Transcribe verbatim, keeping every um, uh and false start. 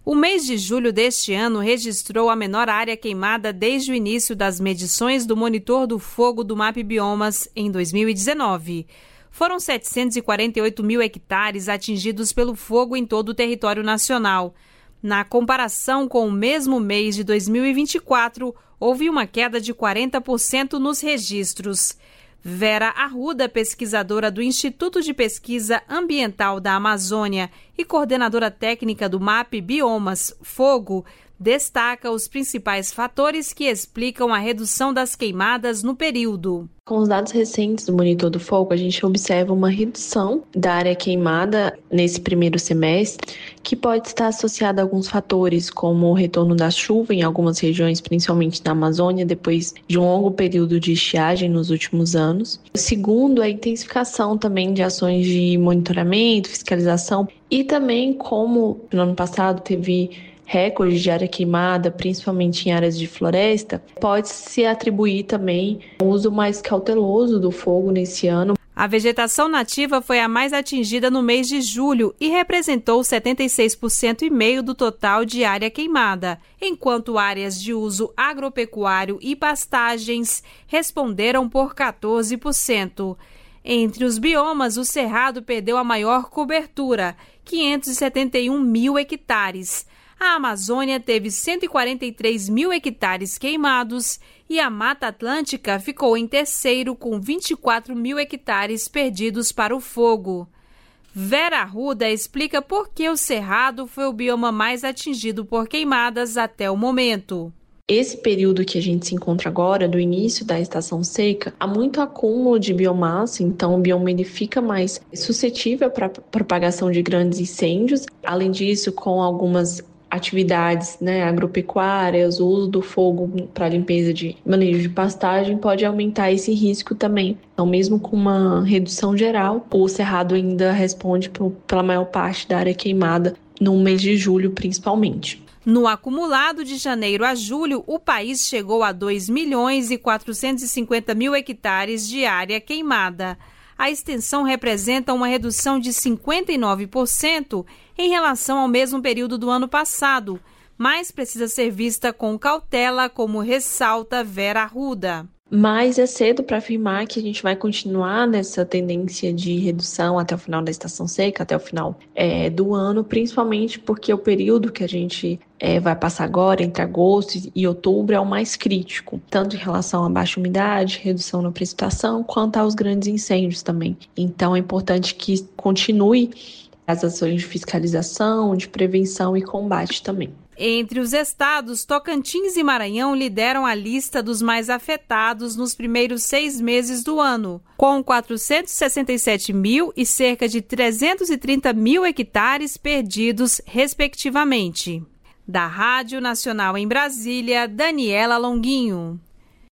O mês de julho deste ano registrou a menor área queimada desde o início das medições do Monitor do Fogo do MapBiomas em dois mil e dezenove. Foram setecentos e quarenta e oito mil hectares atingidos pelo fogo em todo o território nacional. Na comparação com o mesmo mês de dois mil e vinte e quatro, houve uma queda de quarenta por cento nos registros. Vera Arruda, pesquisadora do Instituto de Pesquisa Ambiental da Amazônia e coordenadora técnica do MapBiomas Fogo, destaca os principais fatores que explicam a redução das queimadas no período. Com os dados recentes do Monitor do Fogo, a gente observa uma redução da área queimada nesse primeiro semestre, que pode estar associada a alguns fatores, como o retorno da chuva em algumas regiões, principalmente na Amazônia, depois de um longo período de estiagem nos últimos anos. O segundo é a intensificação também de ações de monitoramento, fiscalização, e também como no ano passado teve recorde de área queimada, principalmente em áreas de floresta, pode-se atribuir também o uso mais cauteloso do fogo nesse ano. A vegetação nativa foi a mais atingida no mês de julho e representou setenta e seis por cento e meio do total de área queimada, enquanto áreas de uso agropecuário e pastagens responderam por quatorze por cento. Entre os biomas, o Cerrado perdeu a maior cobertura, quinhentos e setenta e um mil hectares. A Amazônia teve cento e quarenta e três mil hectares queimados e a Mata Atlântica ficou em terceiro com vinte e quatro mil hectares perdidos para o fogo. Vera Arruda explica por que o Cerrado foi o bioma mais atingido por queimadas até o momento. Esse período que a gente se encontra agora, do início da estação seca, há muito acúmulo de biomassa, então o bioma ele fica mais suscetível para a propagação de grandes incêndios. Além disso, com algumas atividades, né, agropecuárias, o uso do fogo para limpeza de manejo de pastagem pode aumentar esse risco também. Então, mesmo com uma redução geral, o Cerrado ainda responde por, pela maior parte da área queimada no mês de julho, principalmente. No acumulado de janeiro a julho, o país chegou a dois milhões e quatrocentos e cinquenta mil hectares de área queimada. A extensão representa uma redução de cinquenta e nove por cento em relação ao mesmo período do ano passado, mas precisa ser vista com cautela, como ressalta Vera Arruda. Mas é cedo para afirmar que a gente vai continuar nessa tendência de redução até o final da estação seca, até o final é, do ano, principalmente porque o período que a gente é, vai passar agora, entre agosto e outubro, é o mais crítico, tanto em relação à baixa umidade, redução na precipitação, quanto aos grandes incêndios também. Então é importante que continue as ações de fiscalização, de prevenção e combate também. Entre os estados, Tocantins e Maranhão lideram a lista dos mais afetados nos primeiros seis meses do ano, com quatrocentos e sessenta e sete mil e cerca de trezentos e trinta mil hectares perdidos, respectivamente. Da Rádio Nacional em Brasília, Daniela Longuinho.